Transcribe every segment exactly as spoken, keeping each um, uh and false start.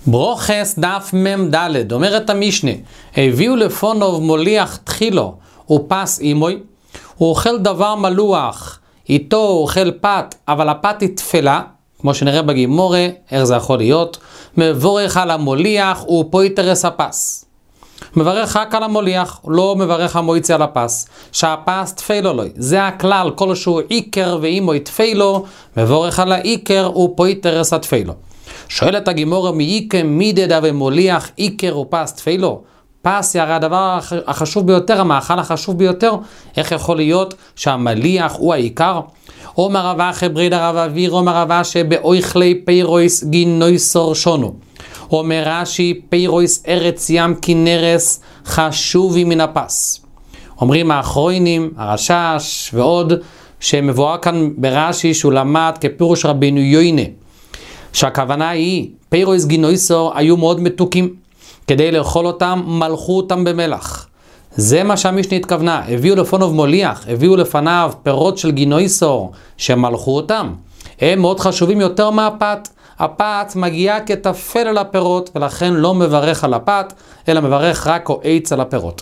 ברוכס דף מם דלת, אומרת המשנה, הביאו לפונוב מוליח תחילו ופס אימוי, הוא אוכל דבר מלוח, איתו הוא אוכל פת, אבל הפת היא תפלה, כמו שנראה בגימורה, איך זה יכול להיות, מבורך על המוליח ופויטרס הפס. מברך רק על המוליח, לא מברך המויצי על הפס, שהפס תפילו לו, זה הכלל, כל שהוא עיקר ואימוי תפילו, מבורך על העיקר ופויטרס התפילו. שואלת הגימורה מאיקם מידדה ומוליח עיקר ופס תפילו, פס יראה הדבר החשוב ביותר, המאכל החשוב ביותר, איך יכול להיות שהמליח הוא העיקר? אומר רבה חבריד הרב אביר, אומר רבה שבאויכלי פירויס גינויסור שונו, אומר רש"י פירויס ארץ ים כנרס חשובי מן הפס. אומרים האחרונים, הרשש ועוד, שמבואר כאן ברש"י שהוא למד כפירוש רבינו יוינה, שהכוונה היא, פירויס גינויסור היו מאוד מתוקים, כדי לאכול אותם, מלכו אותם במלח. זה מה שהמשנה התכוונה, הביאו לפונוב מוליח, הביאו לפניו פירות של גינויסור, שמלכו אותם. הם מאוד חשובים יותר מהפת, הפת מגיעה כתפל על הפירות, ולכן לא מברך על הפת, אלא מברך רק או עץ על הפירות.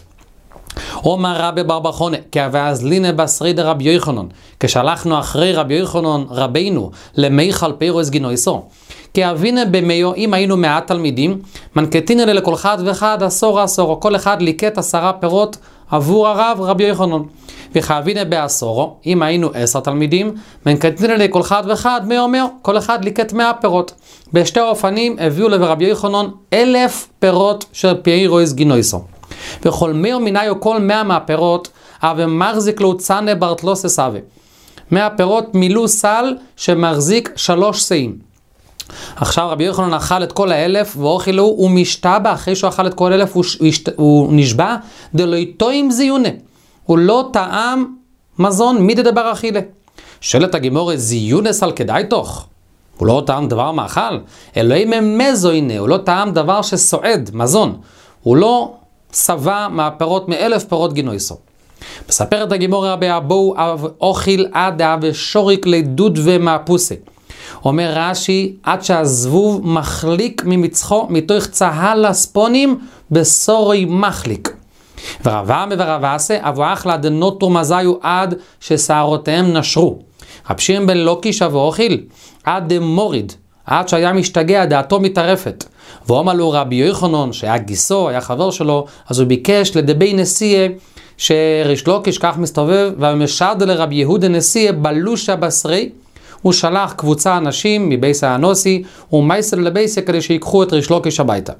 אומר רבי בר בחונה, כאז לינה בסרי דרבי יוחנן, כשהלכנו אחרי רבי יוחנן רבינו למיכל פירוס גינויסור, כי אבינה במיו, אם היינו מעט תלמידים, מנקטין אלה לכל אחד ואחד עשור עשור, כל אחד ליקט עשרה פירות עבור הרב רבי יוחנן. וכאבינה בעשורו, אם היינו עשר תלמידים, מנקטין אלה לכל אחד ואחד מאה מאה, כל אחד ליקט מאה פירות. בשתי האופנים הביאו לרבי יוחנן אלף פירות של פירוס גינויסור. וכל מאה מיניו כל מאה מהפירות, אבל מחזיק לו צנה ברטלוס אבי. מאה פירות מילאו סל שמחזיק שלוש שאים. עכשיו רבי יוחנן אכל את כל האלף ואוכלו, הוא משתבע אחרי שהוא אכל את כל האלף, הוא, הוא נשבע דלא יטעים זיונה. הוא לא טעם מזון מי דדבר אכילה. שואלת הגימורה, זיונס על כדאי תוך. הוא לא טעם דבר מאכל. אלוהים ממזוינה, הוא לא טעם דבר שסועד, מזון. הוא לא שבע מהפירות מאלף פירות גינויסור. מספרת הגימורה רבי אבו אוכל עדה ושוריק לדוד ומאפוסי. אומר רש"י, עד שהזבוב מחליק ממצחו מתוך צהל הספונים בסורי מחליק. ורבמה ורבעשה אבו אחלה דנוטור מזיו עד ששערותיהם נשרו. רב שמעון בן לוקיש אבו אוכל עד דמוריד, עד שהיה משתגע, דעתו מתערפת. ואומר לו רבי יוחנן, שהיה גיסו, היה חבר שלו, אז הוא ביקש לדבי נשיאה, שריש לוקיש כך מסתובב, ומשד לרבי יהודה נשיאה בלושה בסרי, הוא שלח קבוצה אנשים מבייס האנוסי, ומייסר לבייסה כדי שיקחו את ריש לוקיש הביתה.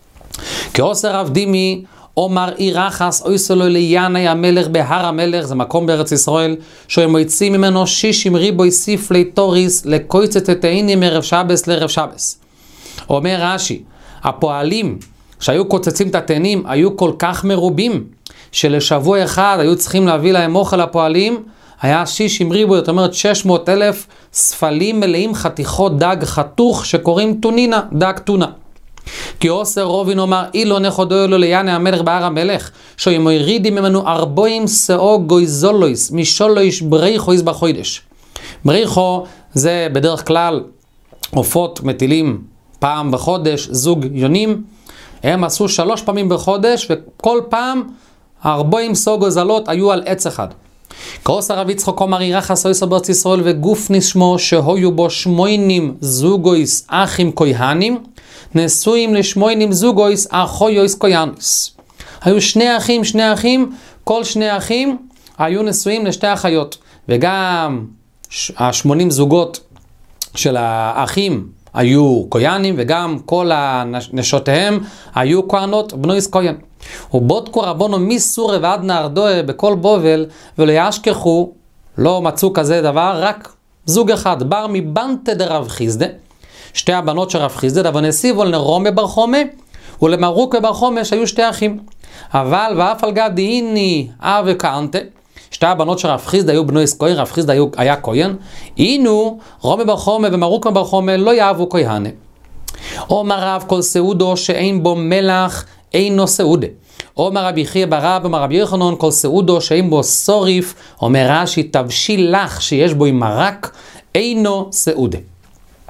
כעושר רב דימי, אומר אי רחס אויסלו ליאני המלך בהר המלך, זה מקום בארץ ישראל, שהם מויצים ממנו שישים ריבוי סיפלי תוריס, לקויצת את העינים מערב שבס לערב שבס. אומר רש"י, הפועלים שהיו קוצצים את התאנים היו כל כך מרובים, שלשבוע אחד היו צריכים להביא להם אוכל הפועלים, היה שישים ריבוי, זאת אומרת שש מאות אלף ספלים מלאים חתיכות דג חתוך שקוראים טונינה, דג טונה. כי עושר רובין אומר, אילו נכודו אלו ליאני המלך בהר המלך, שאם ירידים ממנו ארבעים שאו גויזולויס, משולויש בריחו איז בחוידש. בריחו זה בדרך כלל עופות מטילים פעם בחודש, זוג יונים, הם עשו שלוש פעמים בחודש, וכל פעם ארבעים שאו גוזלות היו על עץ אחד. כעושר רב יצחק אומר ירחס אויסר בארץ ישראל וגוף נשמו שהיו בו שמוינים זוגויס אחים כהנים, נשואים לשמוינים זוגויס אחויויס כהנוס. היו שני אחים, שני אחים, כל שני אחים היו נשואים לשתי אחיות, וגם השמונים זוגות של האחים היו כהנים, וגם כל הנשותיהם היו כהנות בנויס כהן. ובודקו רבונו מסורה ועד נהרדוה בכל בובל, ולא ישכחו, לא מצאו כזה דבר, רק זוג אחד, בר מבנטה דרב חיסדה, שתי הבנות של רב חיסדה, אבל נסיבו לנרומי בר חומה, ולמרוקה בר חומה שהיו שתי אחים. אבל ואף על גב דהיני אב וכאנטה, שתי הבנות של רב חיסדה היו בנויס כהן, רב חיסדה היה כהן, אינו רומי בר חומה ומרוקה בר חומה לא יאהבו כהנה. אומר רב כל סעודו שאין בו מלח, אינו סעודה. אומר רבי חייא ברב, אומר רבי יוחנן, כל סעודו שאין בו סוריף, אומר רש"י תבשיל לך שיש בו עם מרק, אינו סעודה.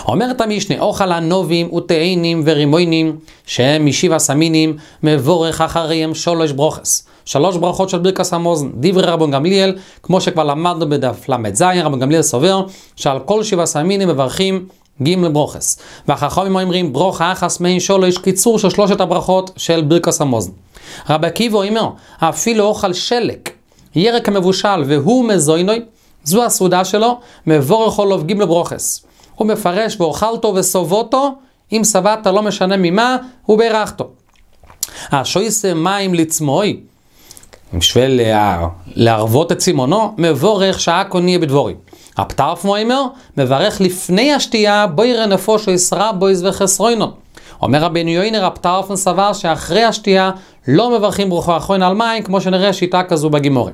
אומרת המשנה, אוכל הנובים ותאנים ורימוינים, שהם משבע סמינים, מבורך אחריהם שלוש ברוכס. שלוש ברכות של ברכת המזון, דברי רבן גמליאל, כמו שכבר למדנו בדף למד זין, רבן גמליאל סובר, שעל כל שבע סמינים מברכים ג' ברוכס. והחכמים אומרים, ברוכה אחס מעין שלוש, קיצור של שלושת הברכות של ברכת המזון. רבי עקיבא אומר, אפילו אוכל שלק, ירק המבושל והוא מזוינוי, זו הסעודה שלו, מבורך עליו ג' ברוכס. הוא מפרש ואוכלתו וסובותו, אם סבבת לא משנה ממה, הוא בירכתו. השויס מים לצמוי, בשביל להרוות את צימונו, מבורך שעה קוניה בדבורי. הפטרף מוימר, מברך לפני השתייה, בוירא נפושו ישרה בויז וחסרוינו. אומר רבנו יוינר, הפטרף סבר שאחרי השתייה לא מברכים ברכה אחרון על מים, כמו שנראה שיטה כזו בגימורה.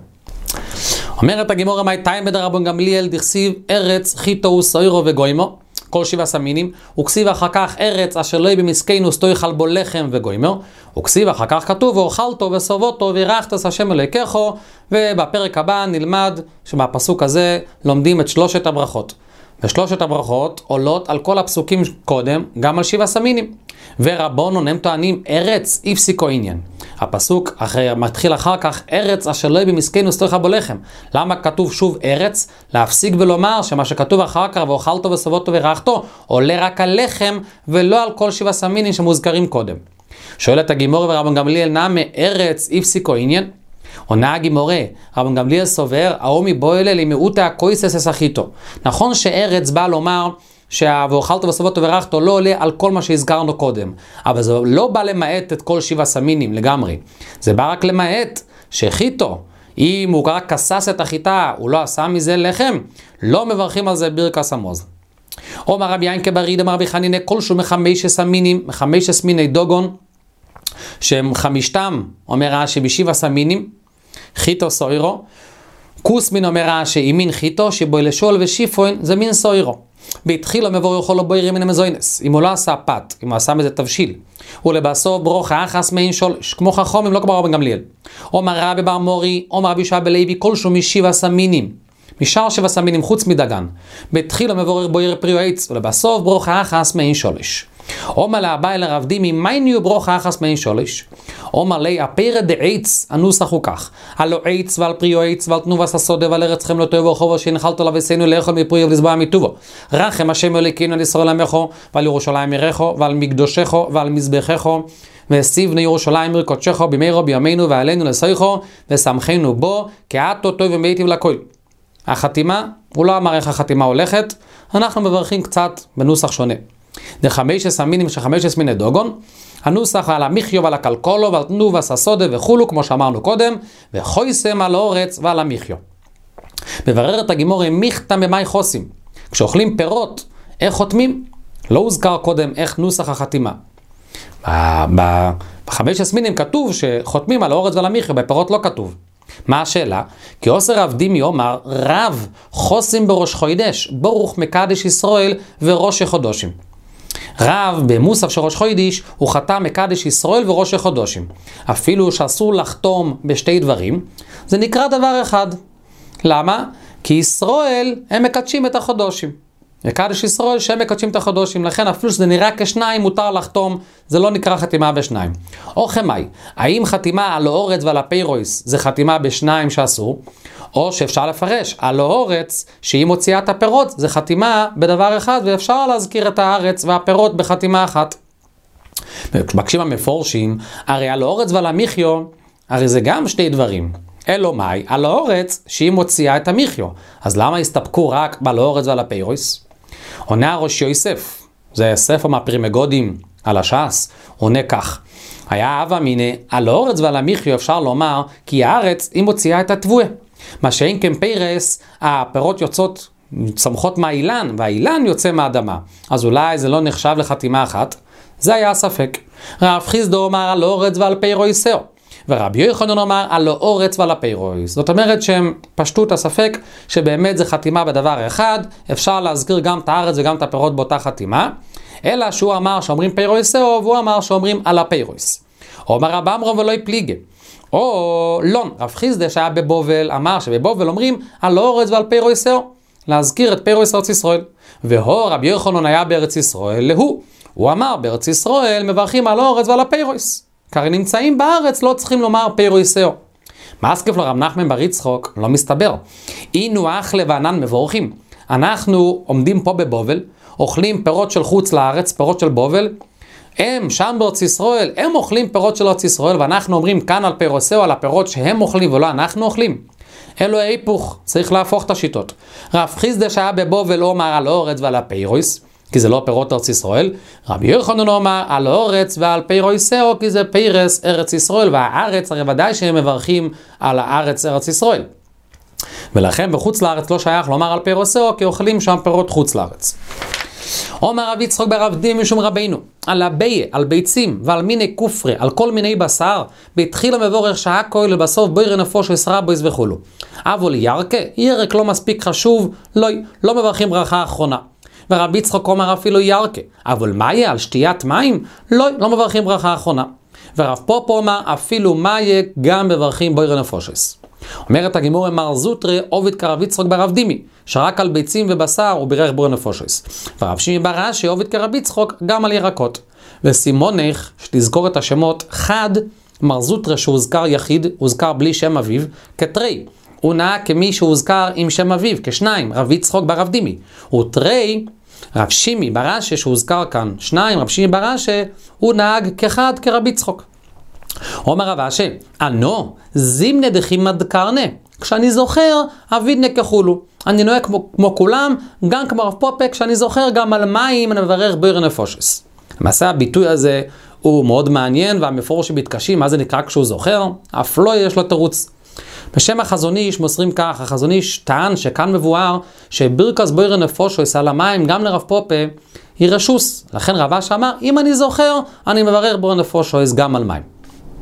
אומרת הגימורה, מי תיים בדרבן גמליאל דכסיב ארץ חיטו וסוירו וגוימו, כל שבע סמינים, וכסיב אחר כך ארץ אשר לא במסכנו סתויכל בו לחם וגוימר, וכסיב אחר כך כתוב ואוכלתו וסובותו וירחת את השם אלוהיכו, ובפרק הבא נלמד שבפסוק הזה לומדים את שלושת הברכות. ושלושת הברכות עולות על כל הפסוקים קודם, גם על שבע סמינים. ורבונון הם טוענים ארץ הפסיקו עניין. הפסוק אחרי, מתחיל אחר כך ארץ אשר לא במסכנו סתויכל בו לחם. למה כתוב שוב ארץ? להפסיק ולומר שמה שכתוב אחר כך ואוכלתו וסובותו וירחתו עולה רק על לחם ולא על כל שבע סמינים שמוזכרים קודם. שואלת הגימורה ורבן גמליאל, נמה ארץ הפסיקו עניין? עונה הגימורה, רבן גמליאל סובר, האומי בו אלה למיעוטה הקויסס אסחיתו. נכון שארץ בא לומר שה"ואכלתו וסובותו וירחתו" לא עולה על כל מה שהזכרנו קודם, אבל זה לא בא למעט את כל שבע סמינים לגמרי. זה בא רק למעט שחיטו, אם הוא רק כסס את החיטה, הוא לא עשה מזה לחם, לא מברכים על זה ברכת המזון. אומר רבי ינקה בר רידא אמר רבי חנינא, כלשהו מחמשת סמינים, מחמשת סמיני דוגון, שהם חמישתם, אומר רש"י, בשבע סמינים, חיטו סוירו, כוס מין אומר רש"י, ימין חיטו, שבו לשול ושיפוין, זה מין סוירו. בהתחילה מבורך לו בוירי מן המזוינס, אם הוא לא עשה פת, אם הוא עשה מזה תבשיל, ולבסוף ברוכה אחס מעין שולש, כמו חכמים, לא כמו רבן גמליאל. אומר רבי בר מורי, אומר רבי יהושע בן לוי, כלשהו משבע סמינים, משאר שבע סמינים חוץ מדגן. בהתחילה מבורך בוירי פרי עץ, ולבסוף ברוכה אחס מעין שולש. אומר לאביי לרב דימי, מי ניו ברוכה אחס מעין שולש? אומר לי, הפרא דעץ, הנוסח הוא כך, הלא עץ ועל פריו עץ ועל תנובס הסודה ועל ארץ חם לא טוב ורחובו שהנחלתו לבסנו לאכול מפריו ולסבוע מטובו. רחם השם אלוקינו על ישראל עמך ועל ירושלים עירך ועל מקדושך ועל מזבחך וסיבנו ירושלים עיר קודשך במהרה בימינו ועלינו לסייחו ושמחנו בו כעתו טוב ומיטיב לכל. החתימה, הוא לא אמר איך החתימה הולכת, אנחנו מברכים קצת בנוסח שונה. דחמשת סמינים שחמשת סמיני דוגון, הנוסח על המחיו ועל הכלכולו ועל תנובס הסודה וכולו, כמו שאמרנו קודם, וחויסם על האורץ ועל המחיו. מבררת הגימורה, מיכתם במאי חוסים. כשאוכלים פירות, איך חותמים? לא הוזכר קודם איך נוסח החתימה. בחמשת סמינים כתוב שחותמים על האורץ ועל המחיו, בפירות לא כתוב. מה השאלה? כי עושה רב דימי אומר, רב חוסים בראש חוידש, ברוך מקדש ישראל וראש חודשים. רב במוסף של ראש חוידיש הוא חתם מקדש ישראל וראש חודשים. אפילו שאסור לחתום בשתי דברים, זה נקרא דבר אחד. למה? כי ישראל הם מקדשים את החודשים. מקדש ישראל שהם מקדשים את החודשים, לכן אפילו שזה נראה כשניים מותר לחתום, זה לא נקרא חתימה בשניים. או חמי, האם חתימה על האורץ ועל הפירויס זה חתימה בשניים שאסור? או שאפשר לפרש, על האורץ שהיא מוציאה את הפירות זה חתימה בדבר אחד, ואפשר להזכיר את הארץ והפירות בחתימה אחת. מבקשים המפורשים, הרי על האורץ ועל המחיו, הרי זה גם שני דברים. אלו מאי, על האורץ שהיא מוציאה את המחיו. אז למה הסתפקו רק על האורץ ועל הפירויס? עונה ראש יוסף, זה ספר מהפרימגודים על הש"ס, עונה כך, היה אבא מיני, על האורץ ועל המחיו אפשר לומר, כי הארץ היא מוציאה את התבואה. מה שאין כן פירס, הפירות יוצאות, צמחות מהאילן, והאילן יוצא מהאדמה. אז אולי זה לא נחשב לחתימה אחת, זה היה הספק. רב חיסדו אומר על האורץ ועל פירויסו, ורבי יוחנן אומר על האורץ ועל הפירויס. זאת אומרת שהם פשטו את הספק שבאמת זה חתימה בדבר אחד, אפשר להזכיר גם את הארץ וגם את הפירות באותה חתימה, אלא שהוא אמר שאומרים פירויסו, והוא אמר שאומרים על הפירויס. אומר רב אמרום ולא יפליגה. או לא, רב חיסדה שהיה בבובל אמר שבבובל אומרים על האורץ ועל פירויסו, להזכיר את פירוס ארץ ישראל. והוא רבי יוחנן היה בארץ ישראל להוא. הוא אמר בארץ ישראל מברכים על האורץ ועל הפירוס. כי נמצאים בארץ לא צריכים לומר פירוסאו. מאסקף לרב נחמן בר יצחוק לא מסתבר. אינו אחלה וענן מבורכים. אנחנו עומדים פה בבובל, אוכלים פירות של חוץ לארץ, פירות של בובל. הם שם בארץ ישראל, הם אוכלים פירות של ארץ ישראל, ואנחנו אומרים כאן על פירוסאו, על הפירות שהם אוכלים ולא אנחנו אוכלים. אלו היפוך, צריך להפוך את השיטות. רב חיסדא שהיה בבובל אומר על האורץ ועל הפירוס, כי זה לא פירות ארץ ישראל. רבי יוחנן אומר על האורץ ועל פירוסאו, כי זה פירס ארץ ישראל, והארץ הרי ודאי שהם מברכים על הארץ ארץ ישראל. ולכן בחוץ לארץ לא שייך לומר על פירוסאו, כי אוכלים שם פירות חוץ לארץ. אומר רבי יצחק ברב דימי משום רבינו, על הביה, על ביצים ועל מיני כופרי, על כל מיני בשר, בהתחיל המבורך שעה כהל ובסוף בויר נפושו עשרה בויז וכולו. אבל ירקה, ירק לא מספיק חשוב, לא, לא מברכים ברכה אחרונה. ורבי יצחק אומר אפילו ירקה, אבל מה יהיה על שתיית מים? לא, לא מברכים ברכה אחרונה. ורב פופו אומר אפילו מה יהיה גם מברכים בויר נפושס. אומרת הגימור מר זוטרי עובד כרב יצחק ברב דימי, שרק על ביצים ובשר הוא בירך בויר נפושס. ורב שמעי בר אשי עובד כרב יצחק גם על ירקות. וסימונך, שתזכור את השמות, חד, מר זוטרי שהוזכר יחיד, הוזכר בלי שם אביו, כתרי. הוא נהג כמי שהוזכר עם שם אביו, כשניים, רב יצחק ברב דימי. ותרי, רב שמעי בר אשי שהוזכר כאן, שניים, רב שמעי בר אשי, הוא נהג כחד כרב יצחק. אומר רב אשי, אנו, זימנה דחימד קרנה. כשאני זוכר, אבידנה כחולו. אני נוהג כמו, כמו כולם, גם כמו רב פופה, כשאני זוכר גם על מים, אני מברך בויר נפושס. למעשה הביטוי הזה הוא מאוד מעניין, והמפורש שבתקשים, מה זה נקרא כשהוא זוכר? אף לא יש לו תירוץ. בשם החזון איש מוסרים כך, החזון איש טען שכאן מבואר, שברכס בויר נפושס על המים, גם לרב פופה, היא רשוס. לכן רב אשי אמר, אם אני זוכר, אני מברך בויר נפושס גם על מים.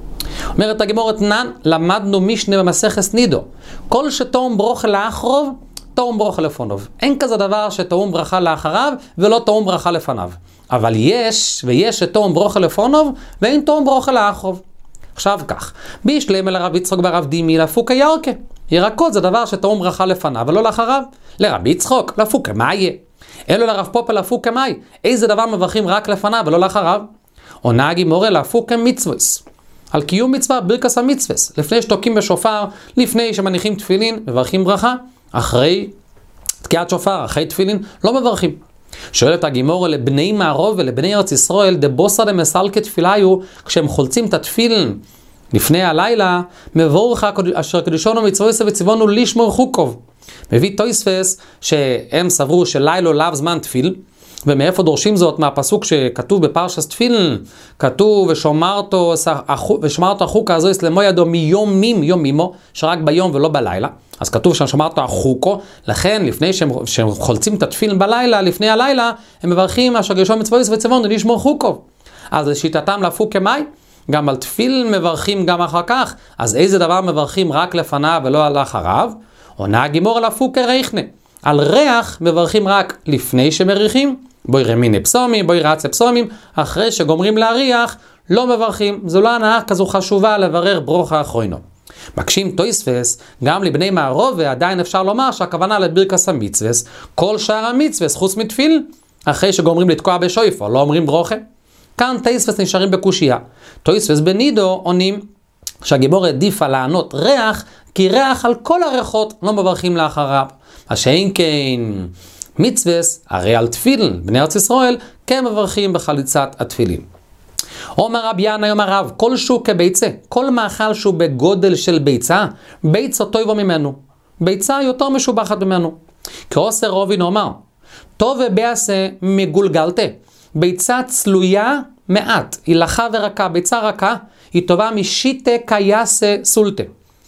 אומרת הגמורת נן, למדנו משנה במסכת נידו. כל שתאום ברוכה לאחרוב, תאום ברוכה לפונוב. אין כזה דבר שתאום ברכה לאחריו, ולא תאום ברכה לפניו. אבל יש, ויש שתאום ברוכה לפונוב, ואין תאום ברוכה לאחרוב. עכשיו כך, בישלם אל הרב יצחק ברב דימי לפוקה ירקה. ירקות זה דבר שתאום ברכה לפניו, ולא לאחריו. לרב יצחק, לפוקה מה יהיה? אלו לרב פופה לפוקה מה יהיה? איזה דבר מברכים רק לפניו, ולא לאחריו? עונה הגימורה לפוקה מצווס. על קיום מצווה, ברכס המצווס. לפני שתוקים בשופר, לפני שמניחים תפילין, מברכים ברכה. אחרי תקיעת שופר, אחרי תפילין, לא מברכים. שואלת הגימור לבני מערוב ולבני ארץ ישראל, דבוסה דמסלקי תפיליו, כשהם חולצים את התפילין לפני הלילה, מבורך אשר קדישונו מצווה וציוונו לשמור חוקוב. מביא תויספס שהם סברו שלילה לאו זמן תפיל, ומאיפה דורשים זאת? מהפסוק שכתוב בפרשת תפילין, כתוב ושומרתו ושמרת החוקה הזו אסלמו ידו מיומים יומימו, שרק ביום ולא בלילה. אז כתוב שם שמרתו החוקו, לכן לפני שהם, שהם חולצים את התפילין בלילה, לפני הלילה, הם מברכים אשר קדישונו מצווה וציוונו לשמור חוקוב. אז לשיטתם לפוק כמי, גם על תפילין מברכים גם אחר כך, אז איזה דבר מברכים רק לפניו ולא על אחריו? עונה הגימור על הפוק כריחנה. על ריח מברכים רק לפני שמריחים, בוי רמיני פסומים, בוי רצה פסומים, אחרי שגומרים להריח, לא מברכים. זו לא הנאה כזו חשובה לברר ברוכה אחרונו. מקשים תויספס, גם לבני מערוב, ועדיין אפשר לומר שהכוונה לברכס המצווס, כל שאר המצווס חוץ מתפיל, אחרי שגומרים לתקוע בשויפו, לא אומרים ברוכה. כאן תויספס נשארים בקושייה. תויספס בנידו עונים שהגימור עדיפה לענות ריח, כי ריח על כל הריחות לא מברכים לאחריו. השאין כן מצווס, הרי על תפילין, בני ארץ ישראל, כן מברכים בחליצת התפילין. אומר רבי ינאי אומר רב, כל שהוא כביצה, כל מאכל שהוא בגודל של ביצה, ביצה טויבו ממנו. ביצה יותר משובחת ממנו. כעוסר רובין אומר, טוב ובעשה מגולגלתה, ביצה צלויה מעט, היא לחה ורקה, ביצה רכה, היא טובה משיטה קייסה סולטה.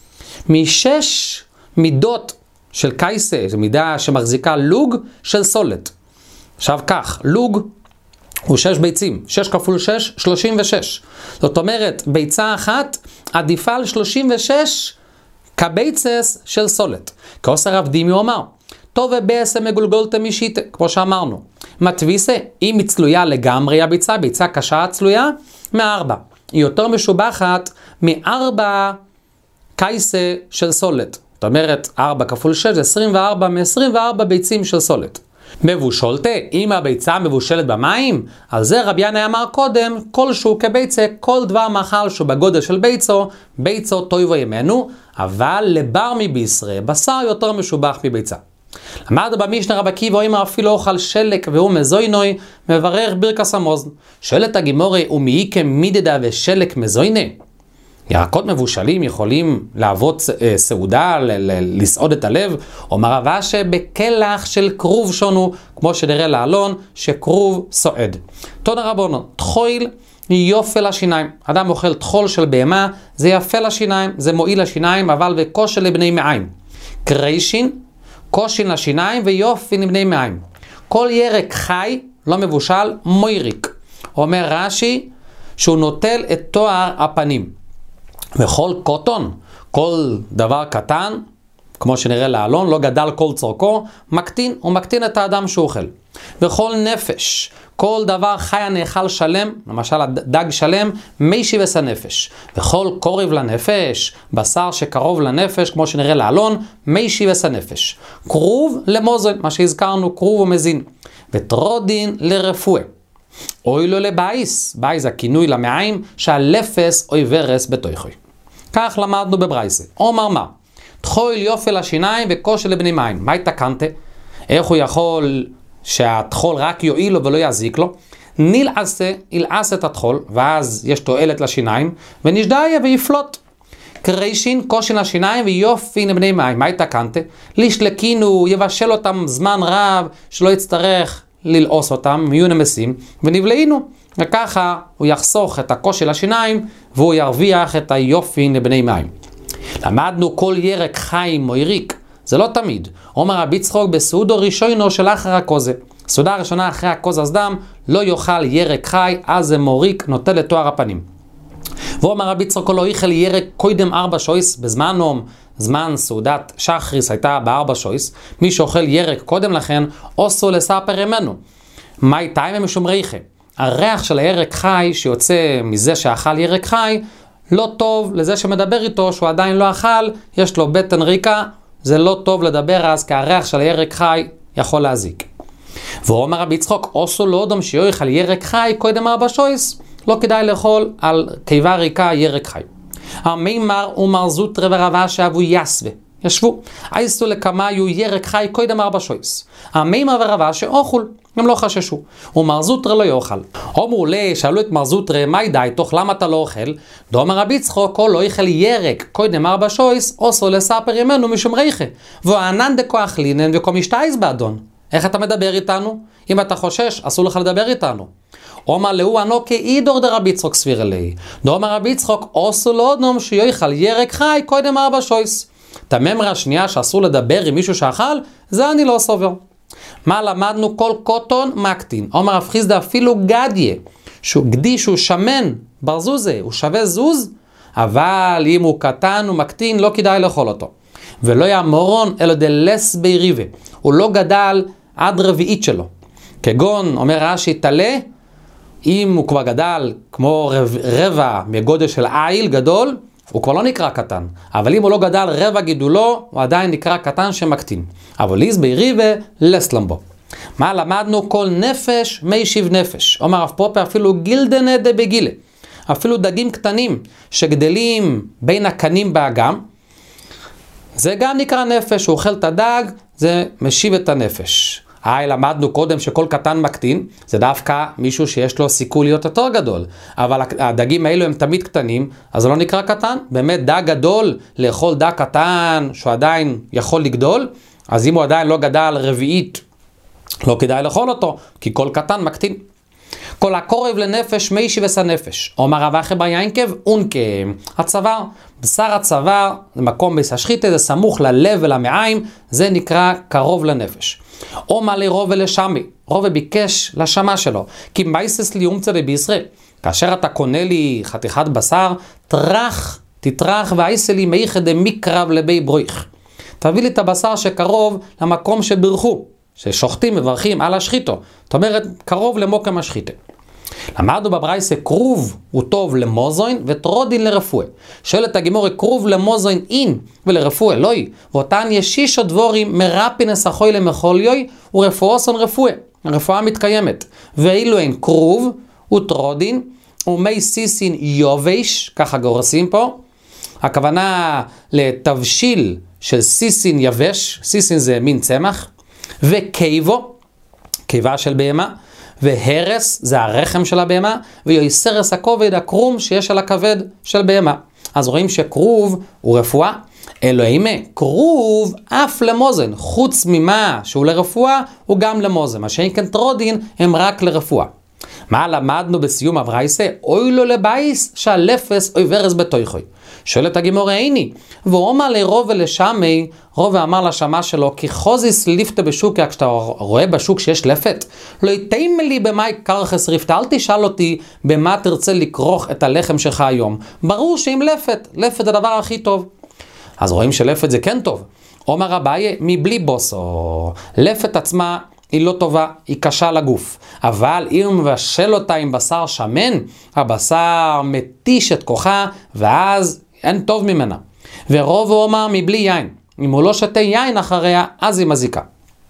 משש מידות של קייסה, זו מידה שמחזיקה לוג של סולת. עכשיו כך, לוג הוא שש ביצים, שש כפול שש, שלושים ושש. זאת אומרת, ביצה אחת עדיפה על שלושים ושש כביצס של סולת. כעוסר רב דימי אומר, טוב ובעשה מגולגולתה משיטה, כמו שאמרנו. מתוויסה, אם היא צלויה לגמרי הביצה, ביצה קשה צלויה, מארבע. היא יותר משובחת מארבע קייסה של סולת. זאת אומרת, ארבע כפול שש זה עשרים וארבע מ-עשרים וארבע ביצים של סולת. מבושלת, אם הביצה מבושלת במים, על זה רבי ינאי אמר קודם, כלשהו כביצה, כל דבר מאכל שהוא בגודל של ביצו, ביצו טויבו ימנו, אבל לברמי בישראל, בשר יותר משובח מביצה. למד במשנה רבי עקיבא, אם אפילו אוכל שלק והוא מזוינוי, מברך ברכס המזון. שואלת הגימורי, ומאיקם מידדה ושלק מזויני? ירקות מבושלים יכולים לעבוד סעודה, לסעוד את הלב, אומר רב אשי בכלח של כרוב שונו, כמו שנראה לעלון, שכרוב סועד. תודה רבנו, תחויל יופי לשיניים. אדם אוכל תחול של בהמה, זה יפה לשיניים, זה מועיל לשיניים, אבל וכושר לבני מעיים. קריישין, קושין לשיניים ויופי לבני מעיים. כל ירק חי, לא מבושל, מויריק. אומר רש"י, שהוא נוטל את תואר הפנים. וכל קוטון, כל דבר קטן, כמו שנראה לעלון, לא גדל כל צורכו, מקטין, הוא מקטין את האדם שהוא אוכל. וכל נפש, כל דבר חי הנאכל שלם, למשל דג שלם, מי שיבס הנפש. וכל קורב לנפש, בשר שקרוב לנפש, כמו שנראה לעלון, מי שיבס הנפש. קרוב למוזן, מה שהזכרנו, קרוב ומזין. וטרודין לרפואה. אוי לו לבייס, בייס הכינוי למעיים, שהלפס אוי ורס בתוכוי. כך למדנו בברייסה. אומר מה? תחול יופי לשיניים וכושר לבני מים. מה התקנת? איך הוא יכול שהתחול רק יועיל לו ולא יזיק לו? נלעשה, ילעס את התחול, ואז יש תועלת לשיניים, ונשדיה ויפלוט. קריישין, קושין לשיניים ויופי לבני מים. מה התקנת? לשלקינו, יבשל אותם זמן רב, שלא יצטרך ללעוס אותם, יהיו נמסים, ונבלעינו. וככה הוא יחסוך את הקושי לשיניים, והוא ירוויח את היופי לבני מים. למדנו כל ירק חי מויריק, זה לא תמיד. אומר רבי יצחוק בסעודו ראשונו של אחר הכוזה. סעודה הראשונה אחרי הכוז דם, לא יאכל ירק חי, אז זה מוריק, נוטל לתואר הפנים. ואומר רבי יצחוק לא יאכל ירק קודם ארבע שויס, בזמן נום, זמן סעודת שחריס הייתה בארבע שויס, מי שאוכל ירק קודם לכן, עושו לספר ממנו. מי טיימה משום ריחה? הריח של הירק חי שיוצא מזה שאכל ירק חי, לא טוב לזה שמדבר איתו, שהוא עדיין לא אכל, יש לו בטן ריקה, זה לא טוב לדבר אז, כי הריח של הירק חי יכול להזיק. ואומר רבי יצחוק, עושו לא אדם שיאכל ירק חי קודם ארבע שויס, לא כדאי לאכול על קיבה ריקה ירק חי. המימר ומר זוטרה ורב אשי אבו יסווה, ישבו, אייסו לכמה יהיו ירק חי קודם ארבע שויס. המימר ורב אשי אוכול, הם לא חששו, ומר זוטרה לא יאכל. אמרו לי, שאלו את מר זוטרה, מה ידעי תוך למה אתה לא אוכל? דאמר רבי יצחוק, כל לא יאכל ירק קודם ארבע שויס, עושו לספר ממנו משום ריחה, וענן דכוח לינן וכל משתייז באדון. איך אתה מדבר איתנו? אם אתה חושש, אסור לך לדבר איתנו. אומר לו ענו כאידור דרבי יצחוק סביר אלי. דאמר רבי יצחוק, עושו לאודנום שיאכל ירק חי קודם ארבע שויס. את הממרה השנייה שאסור לדבר עם מישהו שאכל, זה אני לא סובר. מה למדנו? כל קוטון מקטין. אומר רב חיסדא אפילו גדיה, שהוא גדי שהוא שמן, ברזוזה, הוא שווה זוז, אבל אם הוא קטן הוא מקטין, לא כדאי לאכול אותו. ולא יאמורון אלא דלס ביריבה, הוא לא גדל עד רביעית שלו. כגון, אומר רש"י, תלה, אם הוא כבר גדל כמו רבע, רבע מגודל של עיל גדול, הוא כבר לא נקרא קטן. אבל אם הוא לא גדל רבע גידולו, הוא עדיין נקרא קטן שמקטין. אבל ליז ביריבה לסלמבו. מה למדנו? כל נפש מי שיב נפש. אומר רב פופר, אפילו גילדנה דה בגילה. אפילו דגים קטנים שגדלים בין הקנים באגם, זה גם נקרא נפש. הוא אוכל את הדג, זה משיב את הנפש. היי, למדנו קודם שכל קטן מקטין, זה דווקא מישהו שיש לו סיכוי להיות יותר גדול. אבל הדגים האלו הם תמיד קטנים, אז זה לא נקרא קטן. באמת דג גדול, לאכול דג קטן שהוא עדיין יכול לגדול, אז אם הוא עדיין לא גדל רביעית, לא כדאי לאכול אותו, כי כל קטן מקטין. כל הקורב לנפש מי שיבס הנפש. אומר רב אחי בר יינקב, אונקה, הצוואר, בשר הצוואר, זה מקום ביס השחיתה, זה סמוך ללב ולמעיים, זה נקרא קרוב לנפש. אומר לי רובה לשמי, רובה ביקש לשמה שלו, כי מייסס לי אומצה לי בישראל. כאשר אתה קונה לי חתיכת בשר, תרח, תתרח ואייסה לי מייחד מקרב לבי ברויך. תביא לי את הבשר שקרוב למקום שברכו. ששוחטים מברכים על השחיתו, זאת אומרת קרוב למוקם השחיתה. למדנו בברייסה, כרוב הוא טוב למוזוין וטרודין לרפואה. שואלת הגמורה, כרוב למוזוין אין ולרפואה לוי, ואותן ישישו דבורים מרפינס החוי למחוליוי ורפואוסון רפואה. הרפואה מתקיימת. ואילו אין כרוב וטרודין ומי סיסין יובש, ככה גורסים פה. הכוונה לתבשיל של סיסין יבש, סיסין זה מין צמח, וקייבו, קיבה של בהמה, והרס זה הרחם של הבהמה, ויוסרס הכובד הקרום שיש על הכבד של בהמה. אז רואים שכרוב הוא רפואה, אלוהימה, כרוב אף למוזן, חוץ ממה שהוא לרפואה, הוא גם למוזן, מה שאין כן טרודין הם רק לרפואה. מה למדנו בסיום הברייסה? אוי לו לבייס שהלפס אוי ורס בתויכוי. שואלת הגמורה, איני, ואומר לרוב ולשמי, רוב ואמר לשמה שלו, כי חוזיס ליפתה בשוק, כשאתה רואה בשוק שיש לפת, לא יתאים לי במאי קרחס ריפתה, אל תשאל אותי במה תרצה לקרוך את הלחם שלך היום. ברור שאם לפת, לפת זה הדבר הכי טוב. אז רואים שלפת זה כן טוב. אומר אביי, מבלי בוסו, לפת עצמה היא לא טובה, היא קשה לגוף. אבל אם הוא מבשל אותה עם בשר שמן, הבשר מתיש את כוחה, ואז אין טוב ממנה. ורוב הוא אומר מבלי יין. אם הוא לא שתה יין אחריה, אז היא מזיקה.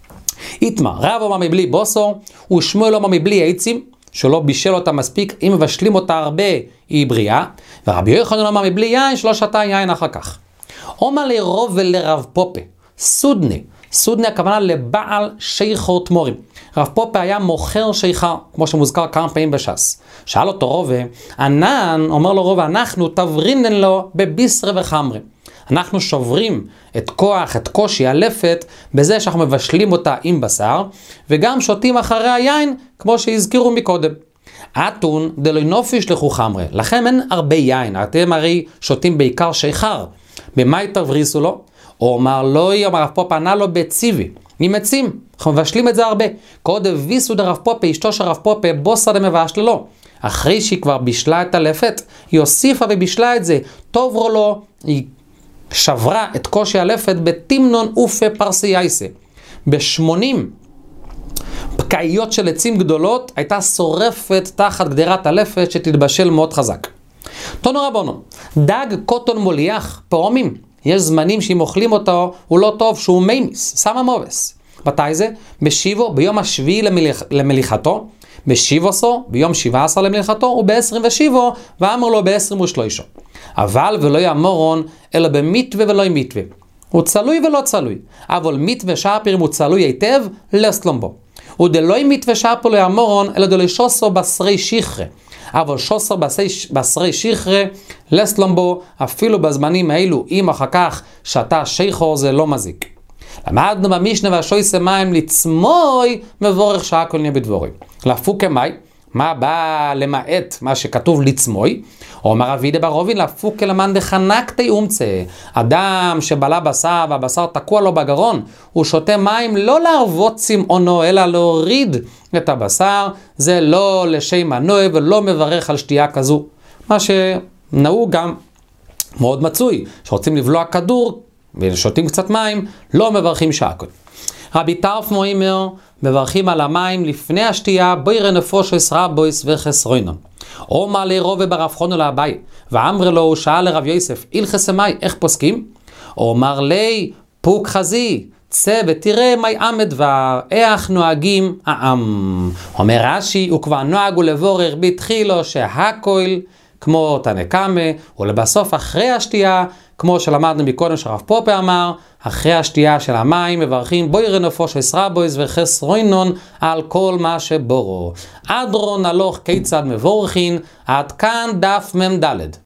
איתמה, רב אומר מבלי בוסו, ושמואל אומר מבלי עצים, שלא בישל אותה מספיק, אם מבשלים אותה הרבה, היא בריאה. ורבי יוחנן אומר מבלי יין, שלא שתה יין אחר כך. אומר לרוב ולרב פופה, סודני, סודני הכוונה לבעל שייכות תמורים. רב פופה היה מוכר שייכר, כמו שמוזכר כמה פעמים בש"ס. שאל אותו רובה, ענן, אומר לו רובה, אנחנו תברינן לו בביסרה וחמרה. אנחנו שוברים את כוח, את קושי הלפת, בזה שאנחנו מבשלים אותה עם בשר, וגם שותים אחרי היין, כמו שהזכירו מקודם. אתון דלוי נופיש לכו חמרה. לכם אין הרבה יין, אתם הרי שותים בעיקר שייכר. במה תבריסו לו? הוא אמר לא, הרב פופה ענה לו בציבי, עם עצים, אנחנו מבשלים את זה הרבה. קודם ויסו דרב פופה, אשתו של רב פופה, בוסה דמבשל לו. אחרי שהיא כבר בישלה את הלפת, היא הוסיפה ובישלה את זה, טוב רו לו, היא שברה את קושי הלפת בתמנון אופה פרסייסה. בשמונים פקאיות של עצים גדולות, הייתה שורפת תחת גדרת הלפת שתתבשל מאוד חזק. תונו רבונו, דג קוטון מוליח, פעמים, יש זמנים שאם אוכלים אותו, הוא לא טוב, שהוא מימיס, סמה מובס. מתי זה? בשיבו, ביום השביעי למליח, למליחתו, בשיבוסו, ביום שבעה עשר למליחתו, ובעשרים ושיבו, ואמר לו בעשרים ושלושו. אבל ולא יאמורון, אלא במתווה ולא מתווה. הוא צלוי ולא צלוי. אבל מתווה שפרים הוא צלוי היטב, לסלומבו. ודלוי מתווה שפר לא יאמורון, אלא דלוי שוסו בסרי שיחרה. אבל שוסר בסרי שיחרה, לסלומבו, אפילו בזמנים האלו, אם אחר כך שתה שייכו זה לא מזיק. למדנו במשנה והשויסה מים לצמוי מבורך שעה כל נהיה בדבורים. לפוקה מי, מה בא למעט מה שכתוב לצמוי? אומר אבידה ברובין, לפוקה למאן דחנקתי אומצה. אדם שבלה בשר והבשר תקוע לו בגרון, הוא שותה מים לא להרוות צמאונו, אלא להוריד את הבשר, זה לא לשם מנוי ולא מברך על שתייה כזו. מה שנהוג גם מאוד מצוי, שרוצים לבלוע כדור ושותים קצת מים, לא מברכים שעקות. רבי טרף מוימר, מברכים על המים לפני השתייה, בוירא נפושס רבויס וחסרוינון. אומר לרובה ברב חונו לאביי, ואמר לו, הוא שאל לרב יוסף, הלכס מי, איך פוסקים? אומר לי, פוק חזי, צא ותראה מי עמד דבר, איך נוהגים העם. אומר רש"י, הוא כבר נוהגו לבורר בתחילו שהכל כמו תנקמה, ולבסוף אחרי השתייה, כמו שלמדנו מקודם שרב פופה אמר, אחרי השתייה של המים מברכים בוירא נפושס רבויס וחסרוינון על כל מה שבורו. אדרון הלוך כיצד מבורכין, עד כאן דף מ"ד.